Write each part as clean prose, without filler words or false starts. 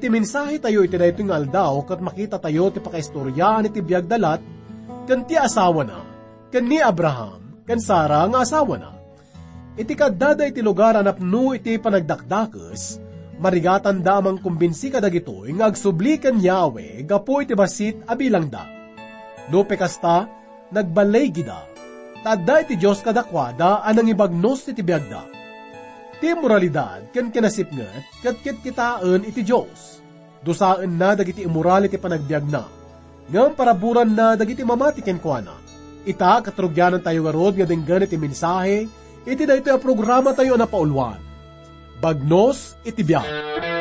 Iti mensahe tayo iti dayto nga aldaw, kat makita tayo ti pakaistoryaan iti biag dalat, kan ti asawa na, kan ni Abraham, kan Sara nga asawa na. Iti kadada iti lugar anapno iti panagdakdakes, marigatan da amang kumbinsi kadagitoy nga agsubli kan Yahweh, gapo iti basit abilang da. Lupe kasta, nagbalay gida, tadda iti Diyos kadakwada anang ibagnos iti biagda. Ti moralidad ken kinasipnget ket kitaan iti Dios. Dusaan na dagiti immoral iti panagbiag na. Ngem paraburan na dagiti mamati ken kuana. Ita katrugyanan tayo garod nga denggan iti mensahe iti daytoy a programa tayo na paulwan. Bagnos iti biag.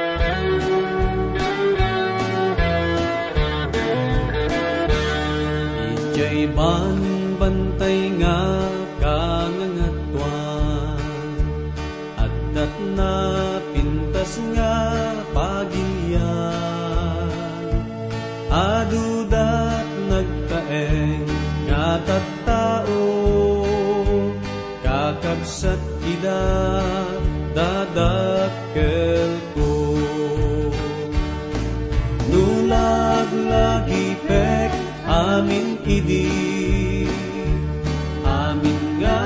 Ijay bantay nga kangangatwa at na pintas nga pagilyan adudat nagtaeng nga tattao kakabsat ida dadakkel ko nulaglagi pek amin idi amin nga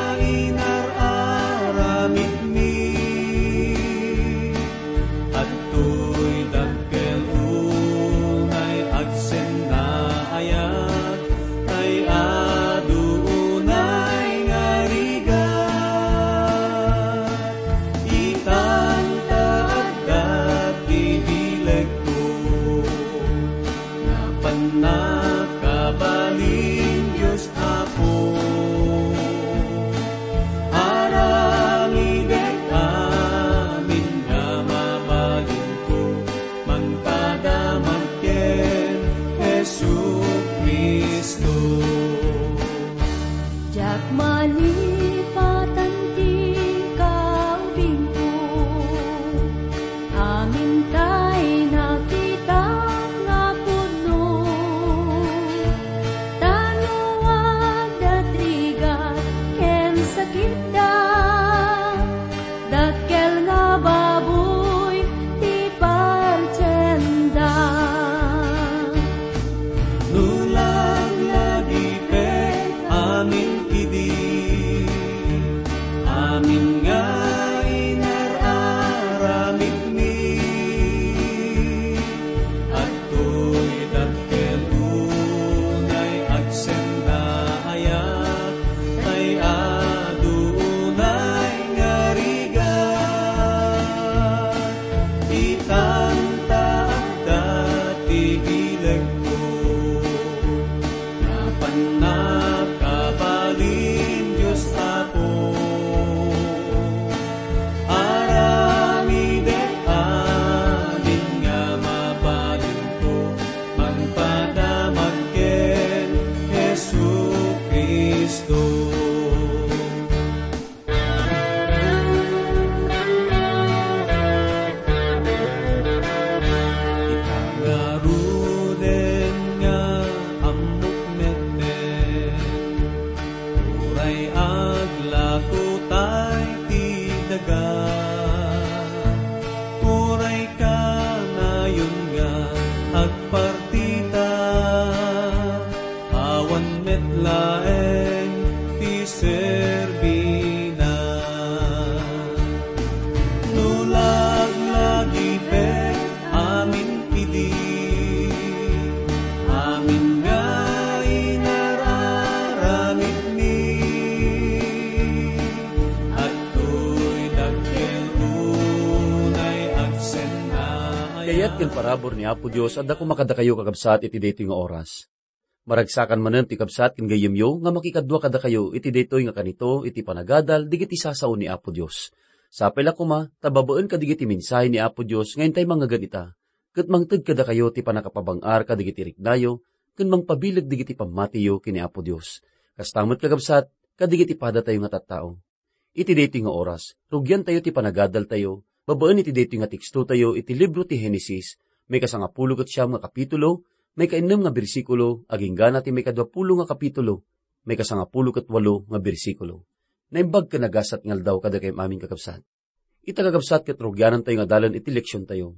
ken parabor ni Apo Dios adda ko makadakayo kakabsat iti daytoy nga oras. Maragsakan manen ti kabsat ken gayemyo nga makikadwa kada kayo iti daytoy nga kanito iti panagadal digiti sasao ni Apo Dios. Sapela kuma tababaen kadigiti mensahe ni Apo Dios ngayon tay mga ganita. Ket mangted kada kayo ti panakapabangar kadigiti rikdayo ken mangpabileg digiti pamatiyo kini Apo Dios. Kastamot kakabsat kadigiti pada tayo nga tattao. Iti daytoy nga oras rugyan tayo ti panagadal tayo. Babaan iti daytoy nga teksto tayo iti libro ti Henesis, may kasangapulo ket siyam nga kapitulo, may kainem nga bersikulo, aging gana ti may kadwapulo nga kapitulo, may kasangapulo ket walo nga bersikulo. Naimbag ka nagasat ngal daw kada kayong aming kakabsat. Ita kakabsat ket rugyanan tayo nga dalan iti leksyon tayo.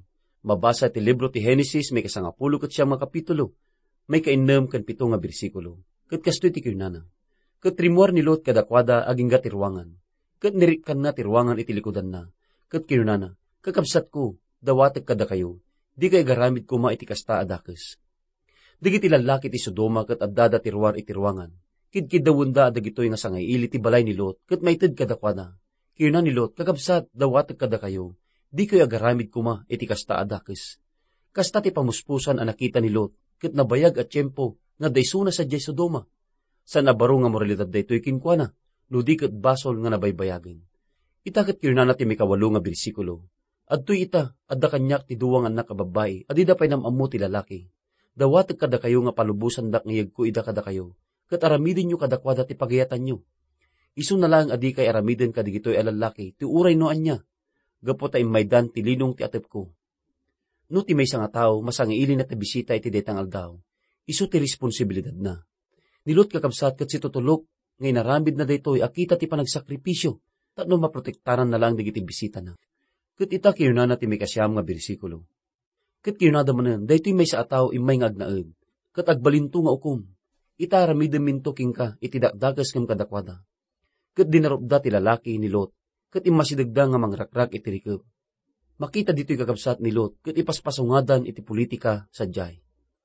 Mabasa ti libro ti Henesis may kasangapulo ket siyang mga kapitulo, may kainem ken 7 nga bersikulo. Ket kastoy ti kunana. Ket rimuar ni Lot kadakwada aging gatirwangan. Ket nirikkan na tirwangan iti likudan na. Ket kinunana, kakabsat ko, dawatag kada kayo, di kay garamid ko iti kasta adakes. Digiti lalaki ti Sodoma ket addada tirwar itirwangan. Kidkid dawunda dagitoy nga sangay ili ti balay ni Lot, ket maited kadakwada. Kinuna ni Lot, kakabsat, dawatag kada kayo, di kayo agaramid kuma iti kasta adakes. Kasta ti pamuspusan ang nakita ni Lot, ket nabayag at tiyempo nga daysuna sa jay Sodoma. Sa nabaro nga moralidad daytoy kinkwana, no di ket basol nga nabaybayagen. Ita ket kinuna ti may 8 nga bersikulo. Adtoy ita, adda kanyak ti duwang anak kababay, adida pay namamu ti lalaki. Dawatag kada kayo nga palubusan dak ngayag ko ida kada kayo. Ket aramidin nyo kadakwada ti pagayatan nyo. Isu na lang adi kay aramidin kadigitoy alalaki, ti uray noan niya. Gapo ta imaydan ti linong ti atep ko. No ti may nga tao, masangiili na ti bisita iti detang aldaw. Isu ti responsibilidad na. Nilot kakabsat ket si tutulok, ngay naramid na daytoy akita ti panagsakripisyo, tapno maprotektaran na lang digiti bisita na. Ket ita kinuna ti may kasyam nga bersikulo. Ket kinuna manen, daytoy may sa ataw imay nga agnaed, ket agbalinto nga ukom. Ita aramidem minto kingka iti dakdagas kem kadakwada. Ket dinarupda ti lalaki ni Lot, ket imasidagda nga mangrakrak iti rikep. Makita dito'y kakabsat ni Lot, ket ipaspasungadan iti politika sadyay.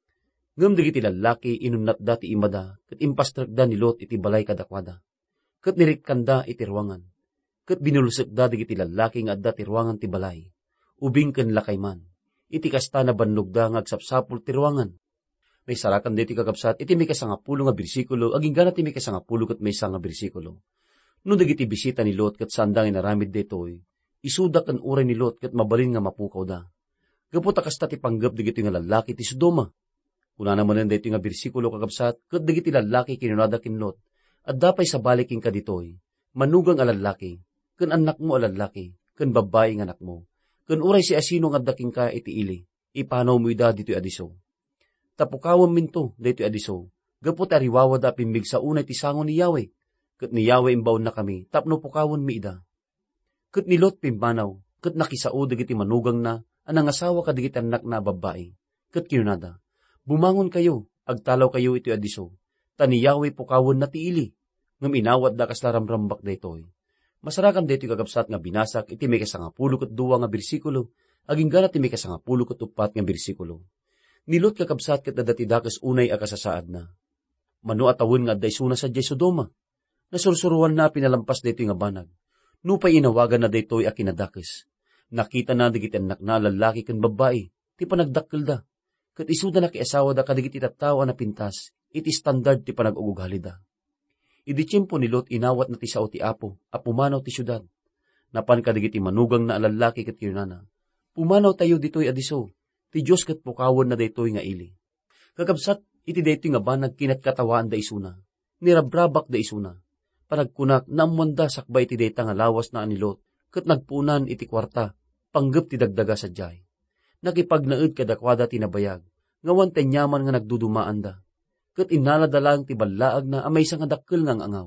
Ngem digiti lalaki inunatda ti imada, ket impastrakda ni Lot iti balay kadakwada. Ket nirikkanda iti ruangan. Ket binulsekda digiti lalaki nga adda ti ruangan ti balay. Ubing ken lakay man. Iti kasta na banlugda nga agsapsapul ti ruangan. May sarakan dito kakabsat, iti may 10 nga bersikulo, aging gana ti may 10 ket may 1 nga bersikulo. No dagiti bisita ni Lot ket sandang inaramid detoy, isudak ang uray ni Lot ket mabalin nga mapukaw da. Gaputa kasta ti panggap dagiti nga lalaki ti Sodoma. Kuna naman dito nga bersikulo kakabsat, ket dagiti lalaki kinunada kin Lot, at dapay sa baliking ka ditoy, manugang alalaki, ken anak mo alalaki, ken babae nga anak mo, ken uray si asino nga daking ka iti ili, ipanaw mo ida ditoy adiso. Tapukawam minto, dito adiso, gapot ariwawa da pimbig sa unay ti sangon ni Yahweh, ket ni Yahweh imbaon na kami, tapno pukawon mi ida. Ket ni Lot pimbanaw, ket nakisao dagiti manugang na, anang asawa kadigiti anak na babae, ket kinunada, bumangon kayo, agtalaw kayo iti adiso, ta ni Yahweh pukawon na ti ili, ngem inawat da kaslaramrambak daytoy. Masarakan dito kakabsat nga binasak, iti may 10 ket 2 nga bersikulo, aging gana ti may 10 ket 4 nga bersikulo. Nilot kakabsat ket dati dakes unay akasasaad na. Mano atawon nga daysuna sa jay Sodoma. Nasursuruan na pinalampas daytoy nga banag. Nupay inawagan na daytoy a kinadakes. Nakita na digiti anak na lalaki ken babae, ti panagdakkel da. Ket isuda na kiasawa da kadigiti tattao na pintas, iti standard ti panag-ugugali da. Idi tiyempo ni Lot inawat na ti sao ti Apo, a pumanaw ti syudad. Napan kadigiti manugang na lalaki ket kinunana. Pumanaw tayo ditoy adiso. Ti Diyos ket pukawon na daytoy nga ili. Kakabsat, iti daytoy nga banag kinatkatawaan da isuna. Nirabrabak da isuna. Panagkunak, naamwanda sakbay iti dayta nga lawas na anilot, ket nagpunan iti kwarta, panggep ti dagdaga sadyay. Nakipagnaed kadakwada tinabayag, ngawan tenyaman nga nagdudumaan da. Ket inaladalang ti ballaag na amay nga dakkel nga angaw.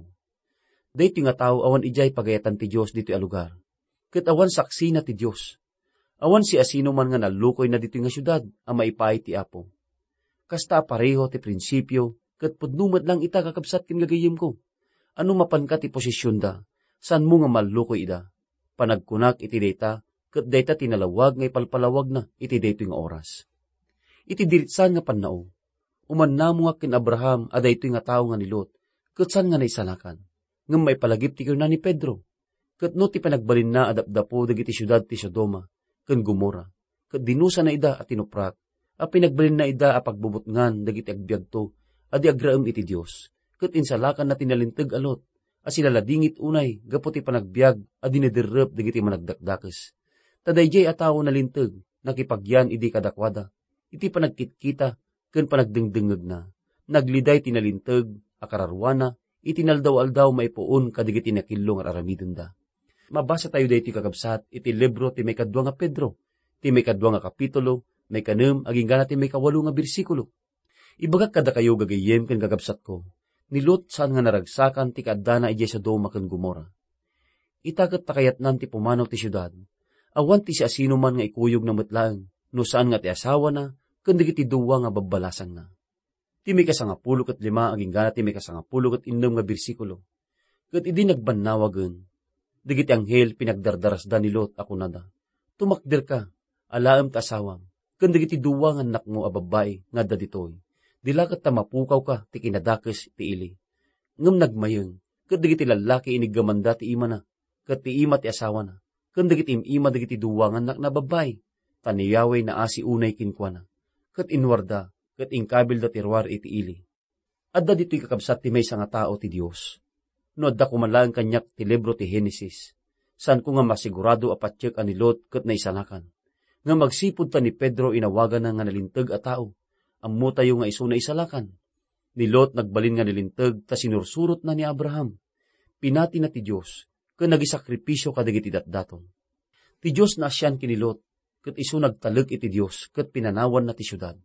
Daytoy nga tao awan ijay pagayatan ti Diyos ditoy a lugar. Ket awan saksi na ti Diyos. Awan si asino man nga nalukoy na dito nga syudad, ang maipay ti Apo. Kasta pareho ti prinsipyo, ket pudnumad lang ita kakabsat kin gagayim ko. Ano mapan ka ti posisyon da, saan mo nga malukoy ida? Panagkunak iti data, ket data tinalawag nga ipalpalawag na iti daytoy nga oras. Iti diritsan nga pannao, uman namo nga kin Abraham a daytoy nga tao nga ni Lot, ket saan nga naisalakan? Ngem maipalagip ti kuna ni Pedro, ket no ti panagbalin na adapdapo dagiti syudad ti Sodoma, ken Gomora, ket dinusa na ida at tinuprak, a pinagbalin na ida a pagbubutngan dagiti agbiagto, adi agraem iti Dios, ket insalakan na tinalinteg a Lot, a silaladingit unay, gapo ti panagbiag, a diniderrep dagiti managdakdakes. Tadayjay a tao nalinteg, nakipagyan idi kadakwada, iti panagkitkita, ken panagdengdengeg na, nagliday tinalinteg, a kararwana, itinaldaw-aldaw maipuon kadigiti nakilong at aramidon da. Mabasa tayo dito kakabsat, iti libro ti may 2 nga Pedro, ti may 2 nga kapitulo, may 6, aging gana ti may 8 nga bersikulo. Ibagak kada kayo gagayem ken kakabsat ko, ni Lot saan nga naragsakan ti kaadana ijay Sodoma ken Gomora. Itaket takayat nan ti pumanaw ti syudad, awan ti si asino man nga ikuyog na metlaeng, no saan nga ti asawa na, ken dagiti duwa nga babbalasang na. Ti may kasangapulo ket lima aging gana ti may kasangapulo ket innem nga bersikulo. Ket idi nagbannawagen, dagiti anghel pinagdardarasda ni Lot ako nada. Tumakder ka, alaem ta asawam, ken dagiti duwa nga anak mo a babae nga daditoy. Dila ket ta mapukaw ka ti kinadakes ti ili. Ngem nagmayeng, ket dagiti lalaki inigamanda ti ima na, ket ti ima ti asawa na, ken dagiti ima dagiti duwa nga anak na babae. Taniyaway na asi unay kinkwana, ket inwarda, ket ingkabil da tirwar iti ili. Adda dito'y kakabsat ti maysa nga tao ti Dios. No adda kumanlaan kanyak ti libro ti Henesis, san ko nga masigurado apatyek ani Lot ket naisanakan. Nga magsipod ta ni Pedro inawagan na nga nalinteg a tao, ammo tayo nga iso na isalakan. Ni Lot nagbalin nga nalinteg ta sinursurot na ni Abraham. Pinati na ti Dios, ken nagisakripisyo kadagiti datdaton. Ti Dios na asyan kini Lot, ket iso nagtaleg iti Dios, ket pinanawan na ti syudad.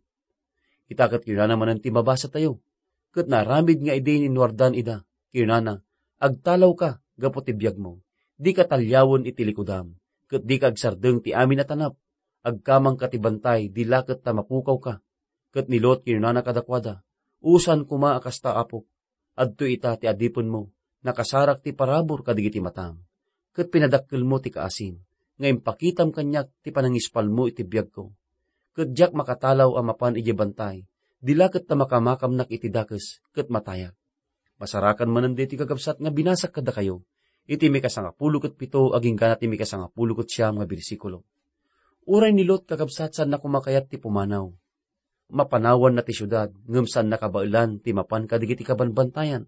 Itakat kinana manan ti mabasa tayo, ket naramid nga ide ninwardan ida, kinana, agtalaw ka, gapo ti biyag mo, di ka talyawon iti likudam, ket di ka agsardeng ti amin atanap, agkamang katibantay, di laket ta mapukaw ka, ket ni Lot kinana kadakwada, usan kuma akasta apok, adto ita ti adipon mo, nakasarak ti parabor kadigiti matam, ket pinadakkel mo ti kaasin, nga impakitam kanyak ti panangispal mo iti biyag ko. Ket diak makatalaw a mapan iti bantay, dila ket ta makamakam iti dakes, ket matayak. Masarakan manen ti kakabsat nga binasak kada kayo, iti may kasangapulo ket pito aging gana ti may kasangapulo ket siyam nga bersikulo. Uray ni Lot kakabsat san na kumakayat ti pumanaw. Mapanawan na ti syudad, ngem san nakabailan ti mapan kadigiti kabanbantayan.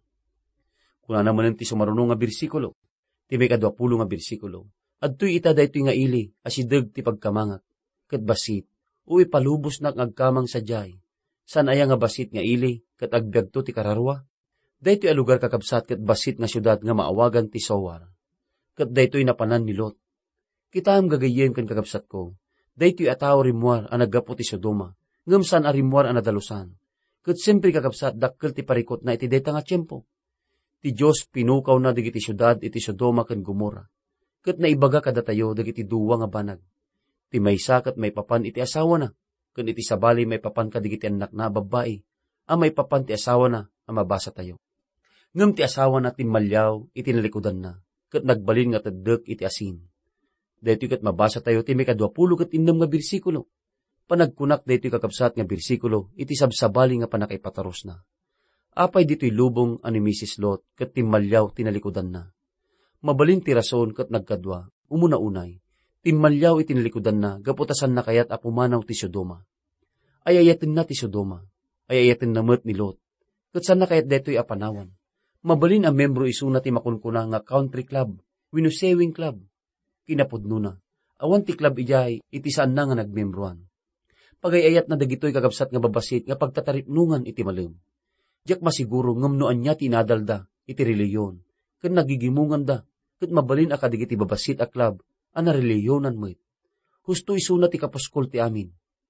Kuna naman ti sumarunong nga bersikulo, ti may 20 nga bersikulo. Adtoy ita daytoy nga ili, asideg ti pagkamangak, ket basit, uwi palubos na agkamang sadyay. San aya nga basit nga ili, ket agbyagto ti kararwa? Daytoy a lugar kakabsat ket basit nga syudad nga maawagan ti Sowar. Ket daytoy napanan ni Lot. Kitaam gagayen ken kakabsat ko, daytoy a tao rimwar a naggapo ti Sodoma, ngem san a rimwar a nadalusan. Ket siyempre kakabsat dakkel ti parikot na iti dayta nga tiyempo. Ti Dios pinukaw na digiti syudad iti Sodoma ken Gomorra. Ket naibaga kada tayo dagiti duwa nga banag. Ti maysa ket may papan iti asawa na, ken iti sabali may papan kadigiti anak na babae, a may papan ti asawa na a mabasa tayo. Ngem ti asawa na timmalyaw iti nalikudan na, ket nagbalin nga teddek iti asin. Daytoy ket mabasa tayo ti may 20 ket 6 nga bersikulo. Panagkunak daytoy kakabsat nga bersikulo iti sabsabali nga panakaipataros na. Apay dito'y lubong ani Mrs. Lot ket timmalyaw tinalikudan na. Mabalin ti rason ket nagkadwa, umuna-unay, timmalyaw itinalikudan na, gaputasan na kayat apumanaw ti Sodoma. Ayayatin na ti Sodoma, ayayatin na met ni Lot, ket san na kayat detoy apanawan. Mabalin ang membro isuna ti makunkuna nga country club, wenno sewing club. Kinapudno na, awan ti club ijay, iti saan na nga nagmembroan. Pagayayat na dagitoy kagabsat nga babasit nga pagtataripnungan iti malem. Diyak masiguro ngamnoan niya tinadalda, iti reliyon, ken nagigimungan da, ket mabalin a kadigiti babasit a club, ana reliyonan met. Husto isuna ti kapaskol ti amin.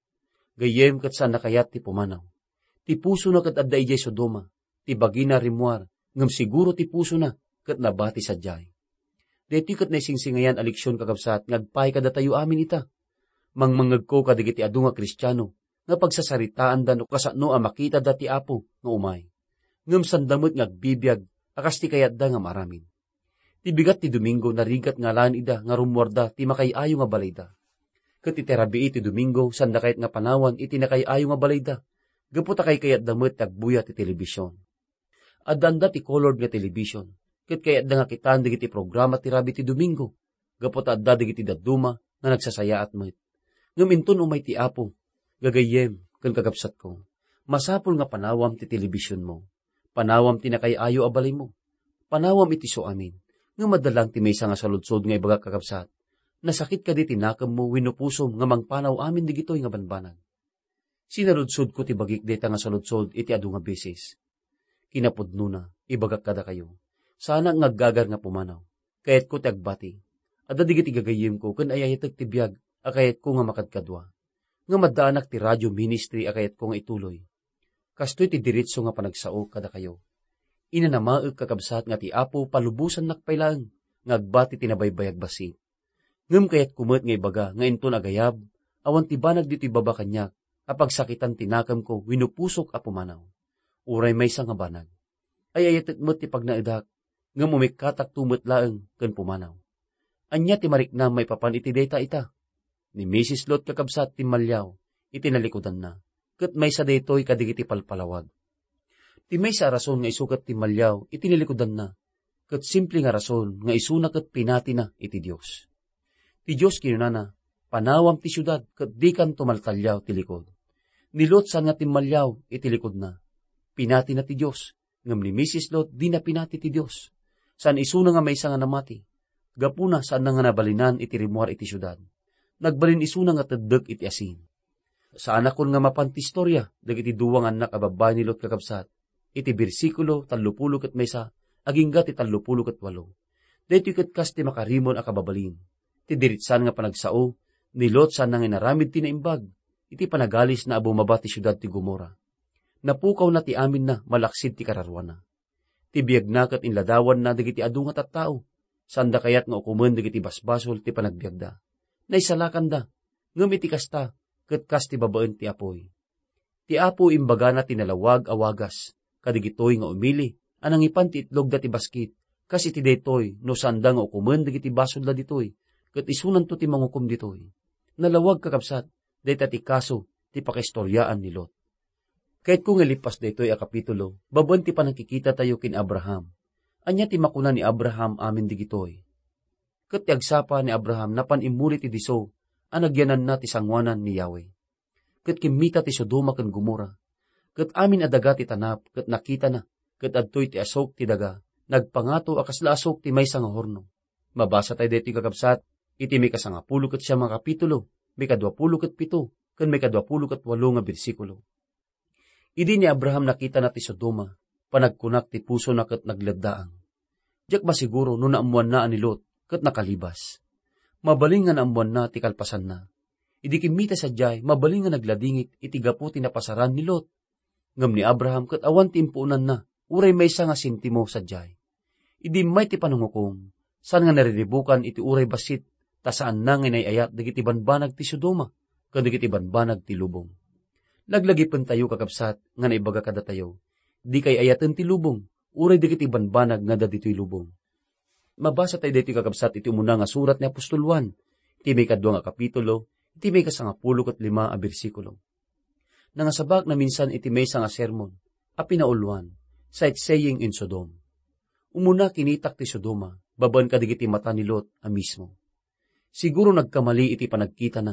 Gayem ket saan nakayat ti pumanaw. Ti puso na ket adda ijay Sodoma, ti bagina rimwar, ngem siguro ti puso na, ket nabati sadyay. Deti ket naisingsingayan aliksyon kakabsat, ngagpay kada tayo amin ita. Mangmangag ko kadigiti adu nga Kristiyano, nga pagsasaritaan da no kasano a makita da ti Apo, nga umay. Ngem sandamot ngagbibiyag, akas ti kayat da nga maramin. Ti bigat ti Domingo narigat nga laan ida nga rumwarda ti makayayo nga balayda. Ket iterabii ti Domingo sanda kayat nga panawan iti nakayayo nga balayda. Gaputa kay kayat damet tagbuya ti telebisyon. Adanda ti colored nga telebisyon. Ket kayat da nga kitaan digiti programa ti Rabi ti Domingo. Gaputa adda digiti daduma nga nagsasaya at met. Ngem inton umay ti Apo, gagayem ken kagabsat ko. Masapul nga panawam ti telebisyon mo. Panawam ti nakayayo a balay mo. Panawam iti so amin. Nga madalang ti maysa nga saludsod nga ibaga kakabsat, nasakit ka di tinakam mo winupusom nga mangpanaw amin digitoy nga banbanag. Sinaludsod ko ti bagik deta nga saludsod iti adu nga beses. Kinapudno na, ibagak kada kayo. Sana ngaggagar nga pumanaw, kayat ko ti agbati. Adda digiti gagayim ko, ken ayayatag ti biyag, akayat ko nga makadkadwa. Nga maddaanak ti radio ministry akayat ko nga ituloy. Kastoy ti diretso nga panagsao kada kayo. Inanamaeg kakabsat nga ti Apo palubusan nakpailang, ngagbati tinabaybayag basi. Ngem kayat kumet nga ibaga, nga inton agayab, Awan ti banag dito'y baba kanyak, apag sakitan tinakam ko, winupusok a pumanaw. Uray may nga banag. Ay ayatet mo't ti pagnaidak, nga mumikatak tumot laeng ken pumanaw. Anya ti marikna may papan iti data ita. Ni Mrs. Lot kakabsat ti malyaw, itinalikodan na, ket may sa daytoy kadigiti palpalawag. Ti may sa rason nga isukat ti malyaw, itinalikodan na, ket simple nga rason nga isuna ket pinati na iti Dios. Ti Dios kinunana, panawam ti syudad ket di kan tumaltalyaw ti likod. Ni Lot san nga ti malyaw, iti likod na. Pinati na ti Dios, ngem ni Mrs. Lot di na pinati ti Dios. San isuna nga may nga namati, gapuna saan na nga nabalinan iti rimuar iti syudad. Nagbalin isuna nga teddek iti asin. Sa anakon nga mapantistorya, dagiti duwang anak a babae ni Lot kakabsat, iti bersikulo 30 ket maysa, agingga ti 30 ket 8. Daytoy ket kas ti makarimon a kababalin. Ti diritsan nga panagsao, ni Lot saan nga inaramid ti naimbag, iti panagalis na abumaba ti syudad ti Gomora. Napukaw na ti amin na malaksid ti kararwana. Ti biyag na ket inladawan na dagiti adu nga tattao, sanda kayat nga ukumen dagiti basbasol ti panagbiagda. Naisalakan da, ngem iti kasta, ket kas ti babaen ti apoy. Ti apo imbaga na tinalawag awagas, kadigitoy nga umili, anang ipan ti itlog da ti baskit, kas iti daytoy no sanda nga ukumen dagiti basol da ditoy, ket isunan to ti mangukom ditoy. Nalawag kakabsat, dayta ti kaso ti pakaistoryaan ni Lot. Kahit kung ilipas daytoy a kapitulo, babaen ti panakikita tayo kin Abraham. Anya ti makuna ni Abraham amin digitoy. Ket ti agsapa ni Abraham napan imuli ti diso, anagyanan na ti sangwanan ni Yahweh. Ket kimita ti Sodoma ken Gomora. Ket amin adaga ti tanap, ket nakita na, ket adtoy ti asok ti daga, nagpangato akas la asok ti maysa nga horno. Mabasa tayo daytoy kakabsat, iti may 10 ket siyam nga kapitulo, may 20 ket 7, ken may 20 ket 8 nga bersikulo. Idi ni Abraham nakita na ti Sodoma, panagkunak ti puso na ket nagladdaang. Diyak masiguro no naamuan na ani Lot, ket nakalibas. Mabaling nga naamuan na ti kalpasan na. Idi kimita sadyay, mabaling nga nagladingit iti gapu ti napasaran ni Lot. Ngem ni Abraham ket awan ti impuunan na, uray maysa nga sintimo sadyay. Idi may ti panungukom, saan nga nariribukan iti uray basit, ta saan na nga inayayat dagiti banbanag ti Sodoma, ken dagiti banbanag ti lubong. Laglagipon tayo kakabsat, nga naibaga kada tayo. Di kay ayaten ti lubong, uray dagiti banbanag nga dadito'y lubong. Mabasa tayo dito kakabsat iti umuna nga surat ni Apostol Juan, iti may 2 nga kapitulo, iti may 15 a bersikulo. Nangasabak na minsan iti may nga sermon, a pinauluan, sightseeing in Sodom. Umuna kinitak ti Sodoma, baban kadigiti mata ni Lot a mismo. Siguro nagkamali iti panagkita na.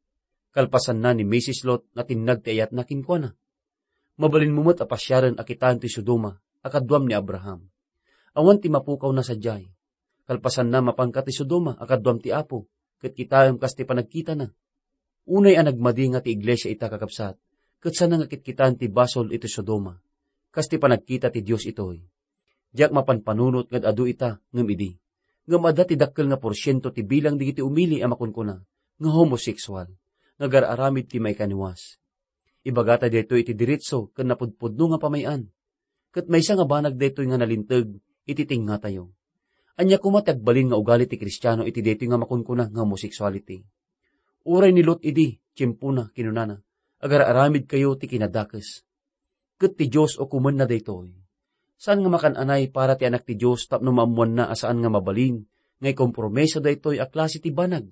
Kalpasan na ni Mrs. Lot na tinag ti ayat na kinkwana. Mabalin mumot a pasyaran akitaan ti Sodoma, akadwam ni Abraham. Awan ti mapukaw na sadyay. Kalpasan na mapangka ti Sodoma, akadwam ti Apo, ket kitayam kas ti panagkita na. Unay ang nagmadi nga ti iglesia ita kakabsat, ket sana nga kitkitaan ti basol iti Sodoma, kas ti panagkita ti Dios itoy. Diyak mapanpanunot ngad adu ita ngem idi. Ngem adda ti dakkel nga porsyento ti bilang digiti umili a makunkuna, nga homosexual. Nagararamid ti may kaniwas. Ibagata dito iti diritso ken napudpudno nga pamayan. Ket maysa nga banag daytoy nga nalinteg iti tinga tayo. Anya kumatagbalin nga ugali ti Kristiyano iti daytoy nga makunkuna nga homosexuality. Uray ni Lot idi, tiyempuna kinunana, agararamid kayo ti kinadakes. Ket ti Dios o kumen na daytoy. Saan nga makananay para ti anak ti Dios tapno maamuan na asaan nga mabalin ngay kompromiso daytoy a klase ti banag.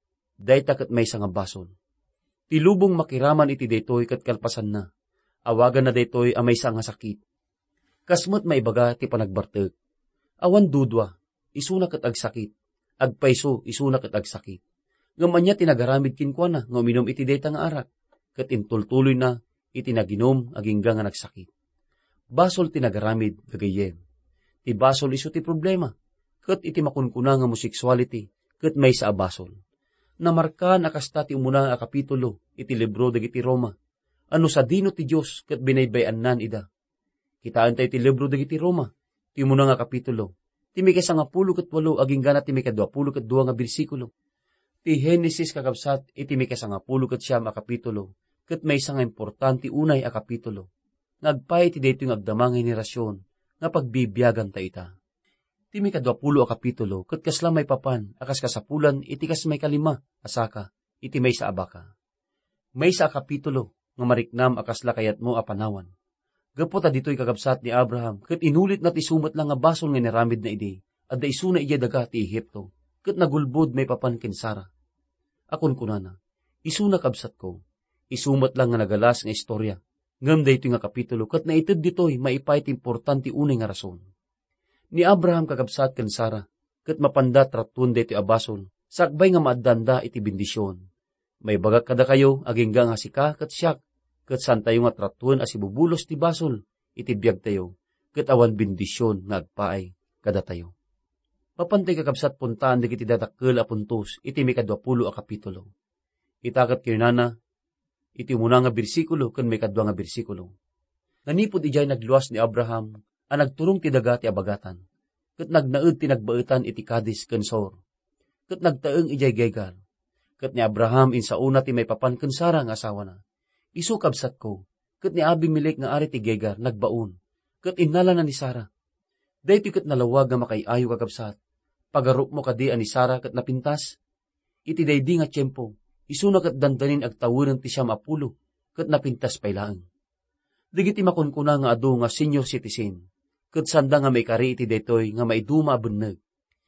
Dayta ket maysa nga basol. Ti lubong makiraman iti daytoy ket kalpasan na. Awagan na daytoy a maysa nga sakit. Kasmet maibaga ti panagbartek. Awan dudwa, isuna ket agsakit. Agpayso, isuna ket agsakit. Ngem anya tinagaramid kinkwana nga uminom iti dayta nga arak, ket intultuloy na iti naginom agingga nga nagsakit. Basol tinagaramid gagayem. Ti basol isu ti problema, ket iti makunkuna nga homosexuality, ket maysa a basol. Namarkan akasta ti umuna a kapitulo iti libro dagiti Roma. Ano sa dino ti Dios ket binaybayan nan ida. Kitaan tayo ti libro dagiti Roma, ti umuna nga kapitulo. Ti may 10 ket 8 aging gana ti may 20 ket 2 nga bersikulo. Ti Henesis kakabsat iti may 10 ket 9 a kapitulo, ket maysa nga importante unay a kapitulo. Nagpay ti daytoy nga agdamang henerasyon nga pagbibiyagan ta ita. Ti may 20 a kapitulo, ket kasla may papan, akas kasapulan, iti kas may 5, asaka, iti may sa abaka. May sa kapitulo nga mariknam akasla kayat mo apanawan. Gapo ta dito'y kakabsat ni Abraham, kat inulit na tisumat lang nga basol nga niramid na ide, at da isuna iya daga ti Ehipto, kat nagulbod may papan ken Sara. Akon kunana, isuna kabsat ko, isumat lang nga nagalas nga istorya, ngam da ito nga kapitulo, kat naitid dito'y maipay ti importante unay nga rason. Ni Abraham kakabsat ken Sara, kat mapanda tratun da ito abasol, sakbay nga maadanda iti bendisyon. May bagak kada kayo, agingga nga sika, kat siyak, kat san tayo nga tratun as ibubulos ti basol, iti biyag tayo, kat awan bendisyon nga agpaay kada tayo. Papantay kakabsat puntaan di kiti datakkel a puntos, iti may 20 a kapitulo. Itakat kinana, iti muna nga bersikulo, kan may 2 nga bersikulo. Nanipod ijay nagluwas ni Abraham, ang nagturong ti daga ti abagatan, kat nagnaed ti nagbaetan iti Kadis ken Sor, kat nagtaeng ijay Gegar, kat ni Abraham insauna ti may papan ken Sara nga asawa na. Isu kabsat ko, kat ni Abimelech nga ari ti Gegar nagbaon, kat innala na ni Sara. Daytoy kat nalawag nga makayayo kakabsat, pagarup mo kadi ani Sara kat napintas, iti daydi nga tiyempo, isu na kat dandanin agtawunan ti siyam apulo, kat napintas pailaan. Digiti makunkuna nga adu nga senior citizen, kat sanda nga may kari iti daytoy nga maiduma abuneg.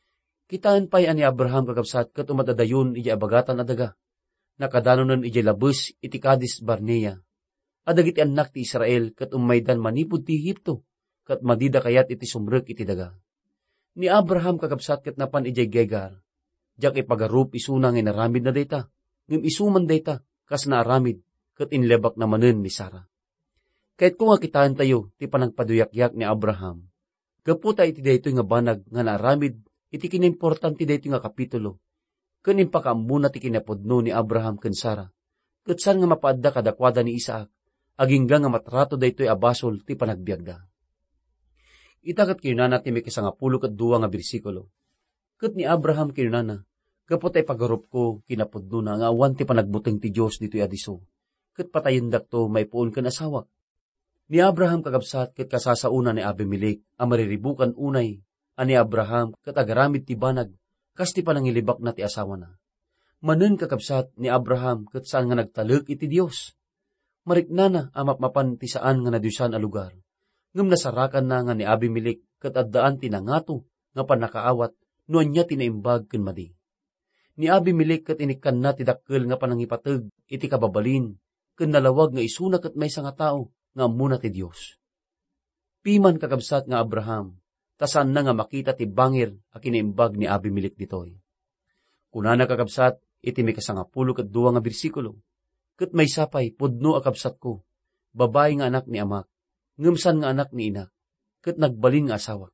Kitaan pa'y ani Abraham kakabsat kat umadadayon iti abagatan adaga. Nakadanonan iti labus iti Kadis Barnea. Adagiti anak ti Israel kat umaydan manipod ti Ehipto, kat madida kayat iti sumrek iti daga. Ni Abraham kakabsat kat napan iti Gegar. Diyak ipagarup isuna nga naramid na dayta. Ngem isuman dayta, kas naaramid, kat inlebak namanen ni Sara. Kahit kung akitaan tayo, ti panagpaduyak-yak ni Abraham. Gaputa iti daytoy nga banag nga naaramid, iti kinimportanti daytoy nga kapitulo. Kanin pakaambuna ti kinapodno ni Abraham ken Sara. Ket saan nga mapaadda kadakwada ni Isaac, agingga nga matrato daytoy abasol ti panagbiagda. Itakat kinana ti may 12 nga bersikulo. Ket ni Abraham kinana, kapot ay pagarup ko kinapodno na nga awan ti panagbuteng ti Dios ditoy adiso. Ket patayen dakto may puon ken asawa. Ni Abraham kakabsat ket kasasauna ni Abimelech a mariribukan unay ani Abraham ket agaramid ti banag kas ti panangilibak na ti asawa na. Manen kakabsat ni Abraham ket saan nga nagtalek iti Dios. Mariknana amapmapan ti saan nga nadyusan a lugar. Ngem nasarakan na nga ni Abimelech ket addaan ti nangato nga panakaawat no anya tinaimbag ken madi. Ni Abimelech ket inikkan na ti dakkel nga panangipateg iti kababalin ken nalawag nga isuna ket maysa nga tao nga ammuna ti Dios. Piman kakabsat nga Abraham, tasan na nga makita ti bangir a kinaimbag ni Abimelech ditoy. Kunana kakabsat, iti may 12 nga bersikulo, ket may sapay pudno a kabsat ko, babae nga anak ni amak, ngemsan nga anak ni inak, ket nagbalin nga asawa.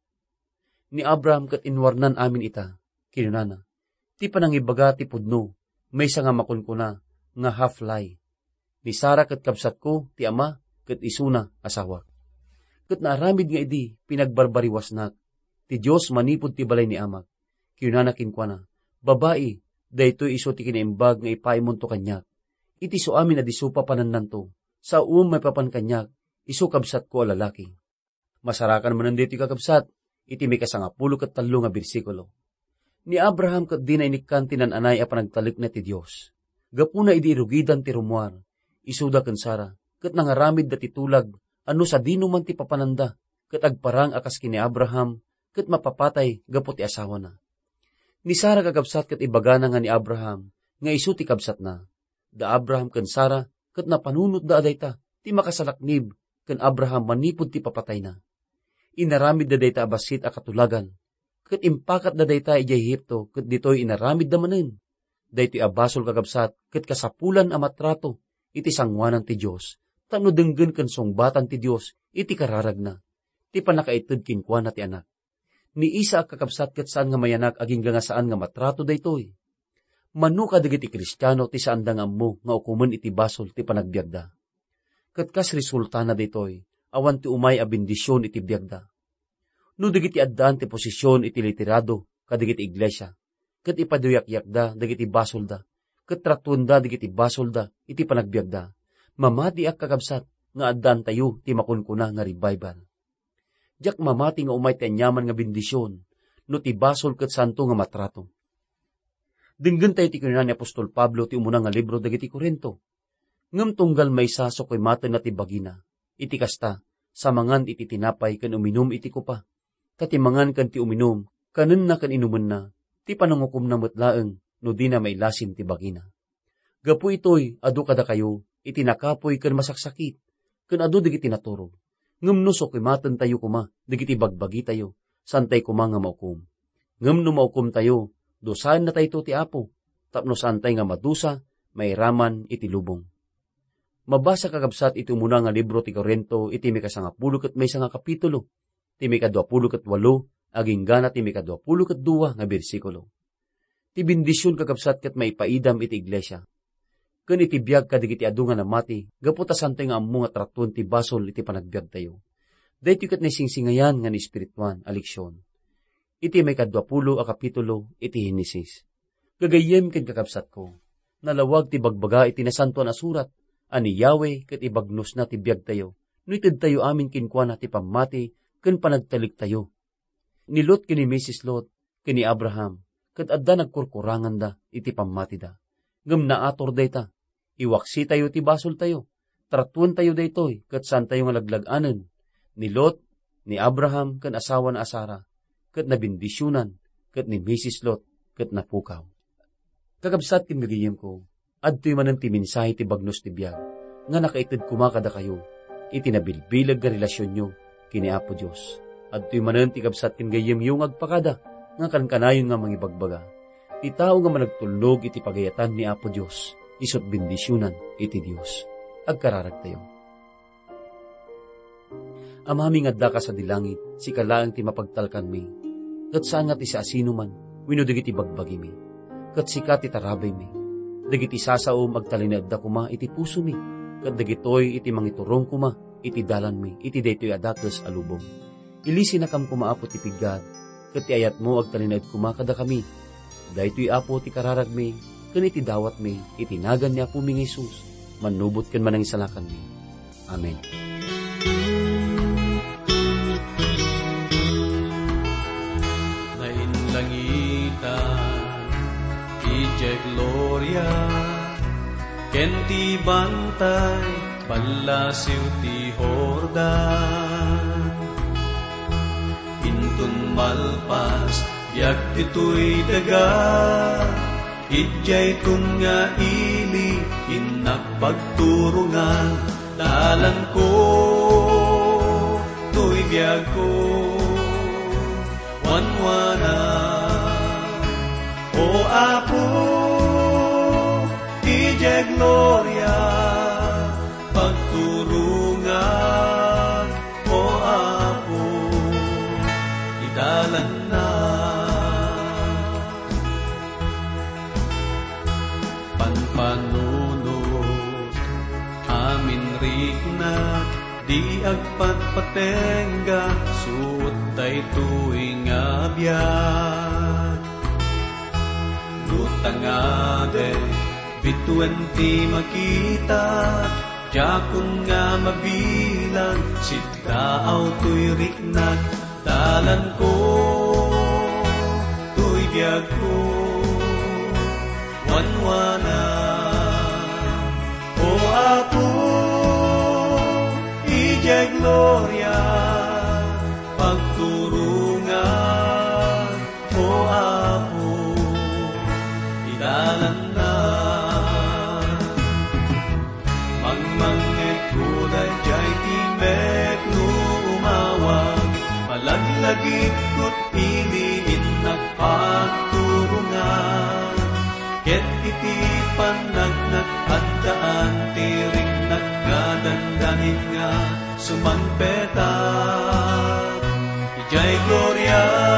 Ni Abraham ket inwarnan amin ita, kinunana, ti panangibaga ti pudno, may nga makunkuna, nga half-lie. Ni Sara ket kabsat ko, ti ama, ket isuna asawa. Ket naaramid nga idi, pinagbarbariwasnak, ti Dios manipod ti balay ni amak, kinunana kinkwana, babae, daytoy iso ti kinaimbag nga ipaimon to kanyak, iti so amin na disupa panannanto, sa may papan kanyak, iso kabsat ko a lalaki. Masarakan manan dito kakabsat, iti may 13 nga bersikulo. Ni Abraham ket di na inikkan tinananay a panagtalik na ti Dios. Gapuna idi irugidan ti rumuar, isuda ken Sara, ket nangaramid da ti tulag, ano sa dino man ti papananda, ket agparang akas kini Abraham, ket mapapatay gapo ti asawa na. Ni Sara kakabsat ket ibagana nga ni Abraham, nga isu ti kabsat na. Da Abraham ken Sara, ket napanunot da adayta, ti makasalaknib, ken Abraham manipod ti papatay na. Inaramid da dayta abasit a katulagan, ket impakat da dayta ijay Ehipto, ket ditoy inaramid da manen. Daytoy abasol kakabsat, ket kasapulan a matrato, iti sangwanan ti Dios, tano denggen ken songbatan ti Dios, iti kararag na, ti panakaited kinkwana ti anak. Ni Isaac kakabsat ket saan nga mayanak aging nga saan nga matrato daytoy. Manu kadagiti Kristiyano ti saan da nga ammo nga ukumen iti basol ti panagbiagda. Ket kas resulta na daytoy, awan ti umay a bendisyon iti biagda. No dagiti addaan ti posisyon iti liderado kadagiti iglesia, ket ipaduyak-yakda dagiti basol da, ket tratunda dagiti basol da iti panagbiagda. Mamati ak kakabsat nga addaan tayo ti makunkuna nga revival. Diyak mamati nga umay ti anyaman nga bendisyon, no ti basol ket santo nga matrato. Dinggen tayo ti kinunan ni Apostol Pablo ti umuna nga libro dagiti Korinto. Ngem tunggal may saso ko'y mata na ti bagina, iti kasta, samangan iti tinapay kan uminom iti kupa. Katimangan kan ti uminom, kanen na kan inuman na, ti panangukom na matlaeng, no di na may lasin ti bagina. Gapu ito'y, adu kada kayo, iti nakapoy kan masaksakit, kan adu digiti naturo. Ngem nuso ko'y matan tayo kuma, digiti bagbagi tayo, santay kuma nga maukom. Ngem no maukom tayo, dosaan na tayo ti apo, tapno santay nga madusa, may raman iti lubong. Mabasa kakabsat iti umuna nga libro ti Korento, iti may kasangapulo ket may sanga kapitulo, ti may kadwapulo ket walo, aging gana ti may kadwapulo ket duwa nga bersikulo. Ti bendisyon kakabsat ket may paidam iti iglesia. Ken iti biag kadigiti adu nga namati, gaputa santay nga ammo nga tratun ti basol iti panagbiag tayo. Daytoy ket naisingsingayan nga ni espirituan aliksyon. Iti may kadwapulo a kapitulo iti Henesis. Gagayem ken kakabsat ko, nalawag ti bagbaga iti nasantuan a surat, ani Yahweh ket ibagnos na ti biag tayo, no ited tayo amin kinkwana ti pamati, ken panagtalik tayo. Ni Lot ken ni Mrs. Lot, ken ni Abraham, ket adda nagkurkurangan da, iti pamati da. Ngem naator dayta, iwaksi tayo ti basol tayo, tratuan tayo daytoy, ket saan tayo nga laglaganen, ni Lot, ni Abraham, ken asawa na Sara, ket nabindisyonan, ket ni Mrs. Lot, ket napukaw. Kakabsat ken gagayem ko, adtoy manen ti mensahe ti bagnos ti biag, nga nakaited kumakada kayo, iti nabilbilag nga relasyon nyo, kini Apo Diyos. Adtoy manen ti kabsat ken gayem yung agpakada, nga kankanayon nga mangibagbaga. Ti tao nga managtulog iti pagayatan ni Apo Diyos, isot bendisyonan iti Diyos. Agkararag tayo. Amami nga da ka sa dilangit, si kalaang ti mapagtalkan mi, kat saan nga ti sa asino man, winudig iti bagbagi mi, kat sika ti tarabay mi, dagiti sasao magtalinad da kuma iti puso mi, kat dagitoy iti mangiturong kuma, iti dalan mi, iti daytoy adakes alubong. Ilisi na kam kumaapo ti pigad, kat ti ayat mo agtalinad kuma kada kami, daytoy apo ti kararag mi, ken iti dawat mi, iti nagan ni Apo ming Jesus, manubot ken manang isalakan mi. Amen. Ije gloria, kenti bantay, palasiw ti Jordan. Intun malpas, biag tito'y daga, ijay tunga ili, inakpagturungan, dalan ko, to'y biag ko, wanwana. O Apo, ije gloria, pagturungan, O Apo, idalan na. Panpanunod, amin riknat, di agpatpatengga, suot tay tuwing abiyag. Tangade, bituan ti makita, jakun nga mabilang, sitaaw tuy riknat, dalan ko, tuy biag ko, wanwana. O Apo, ije gloria, pagturungan, O Apo, dalan na. Mangmangit kulay jay timek lumawag, malaglagit kot iliin nagpagturungan. Ket iti panagnak at daan tirik nagkadandangin nga sumangpetak. Ijay gloria